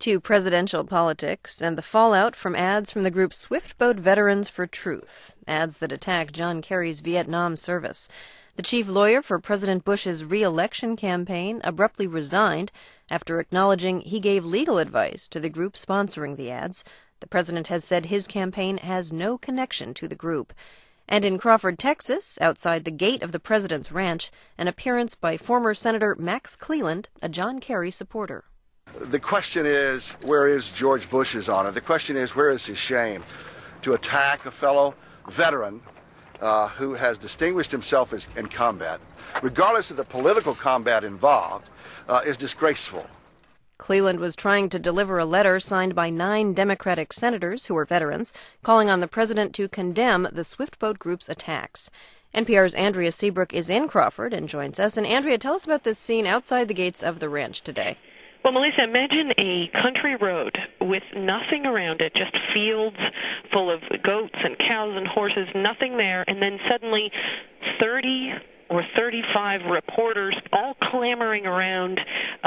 to presidential politics and the fallout from ads from the group Swiftboat Veterans for Truth, ads that attack John Kerry's Vietnam service. The chief lawyer for President Bush's re-election campaign abruptly resigned after acknowledging he gave legal advice to the group sponsoring the ads. The president has said his campaign has no connection to the group. And in Crawford, Texas, outside the gate of the president's ranch, an appearance by former Senator Max Cleland, a John Kerry supporter. The question is, where is George Bush's honor? The question is, where is his shame? To attack a fellow veteran who has distinguished himself in combat, regardless of the political combat involved, is disgraceful. Cleland was trying to deliver a letter signed by 9 Democratic senators who are veterans, calling on the president to condemn the Swiftboat Group's attacks. NPR's Andrea Seabrook is in Crawford and joins us. And Andrea, tell us about this scene outside the gates of the ranch today. Well, Melissa, imagine a country road with nothing around it, just fields full of goats and cows and horses, nothing there, and then suddenly 30 or 35 reporters all clamoring around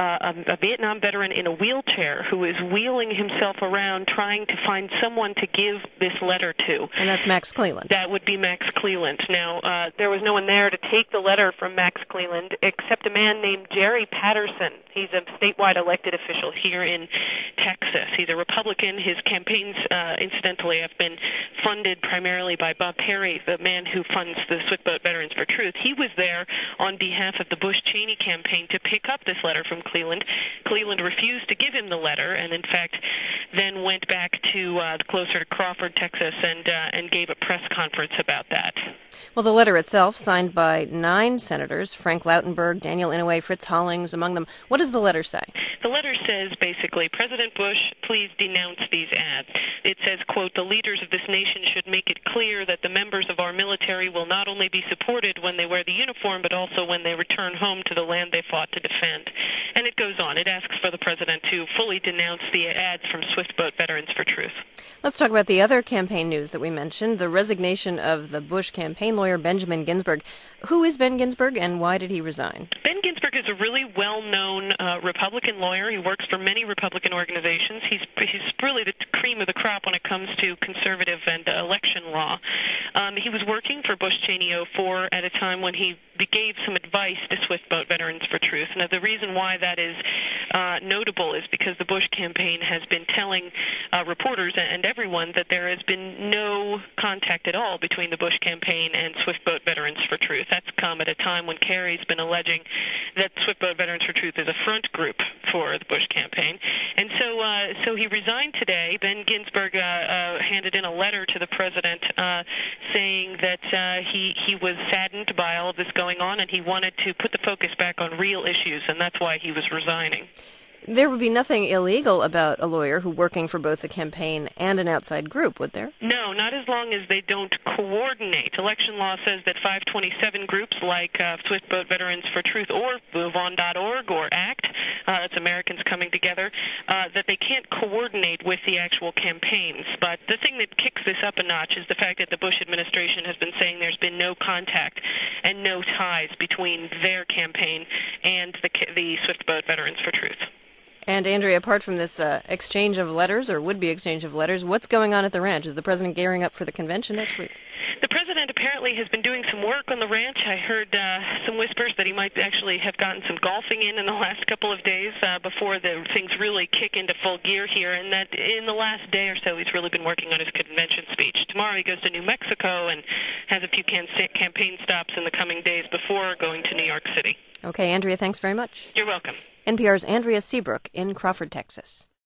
a Vietnam veteran in a wheelchair who is wheeling himself around trying to find someone to give this letter to. And that's Max Cleland. That would be Max Cleland. Now, there was no one there to take the letter from Max Cleland except a man named Jerry Patterson. He's a statewide elected official here in Texas. He's a Republican. His campaigns, incidentally, have been funded primarily by Bob Perry, the man who funds the Swiftboat Veterans for Truth. He was there on behalf of the Bush-Cheney campaign to pick up this letter from Cleland. Cleland refused to give him the letter and, in fact, then went back to closer to Crawford, Texas, and gave a press conference about that. Well, the letter itself, signed by 9 senators, Frank Lautenberg, Daniel Inouye, Fritz Hollings, among them. What does the letter say? The letter says, basically, President Bush, please denounce these ads. It says, quote, the leaders of this nation should make it clear that the members of our military will not only be supported when they wear the uniform, but also when they return home to the land they fought to defend. And it goes on. It asks for the president to fully denounce the ads from Swiftboat Veterans for Truth. Let's talk about the other campaign news that we mentioned, the resignation of the Bush campaign lawyer Benjamin Ginsburg. Who is Ben Ginsburg, and why did he resign? Ben Ginsburg is a really well-known Republican lawyer. He works for many Republican organizations. He's really the cream of the crop when it comes to conservative and election law. He was working for Bush-Cheney 04 at a time when he gave some advice to Swiftboat Veterans for Truth. Now, the reason why that is notable is because the Bush campaign has been telling reporters and everyone that there has been no contact at all between the Bush campaign and Swiftboat Veterans for Truth. That's come at a time when Kerry's been alleging that Swiftboat Veterans for Truth is a front group for the Bush campaign. And so he resigned today. Ben Ginsburg handed in a letter to the president saying that he was saddened by all of this going on, and he wanted to put the focus back on real issues, and that's why he was resigning. There would be nothing illegal about a lawyer who working for both the campaign and an outside group, would there? No, not as long as they don't coordinate. Election law says that 527 groups like Swiftboat Veterans for Truth or MoveOn.org or ACT, that's Americans Coming Together, that they can't coordinate with the actual campaigns. But the thing that kicks this up a notch is the fact that the Bush administration has been saying there's been no contact and no ties between their campaign and the Swiftboat Veterans for Truth. And, Andrea, apart from this exchange of letters, or would-be exchange of letters, what's going on at the ranch? Is the president gearing up for the convention next week? The president apparently has been doing some work on the ranch. I heard some whispers that he might actually have gotten some golfing in the last couple of days before the things really kick into full gear here, and that in the last day or so he's really been working on his convention speech. Tomorrow he goes to New Mexico and has a few campaign stops in the coming days before going to New York City. Okay, Andrea, thanks very much. You're welcome. NPR's Andrea Seabrook in Crawford, Texas.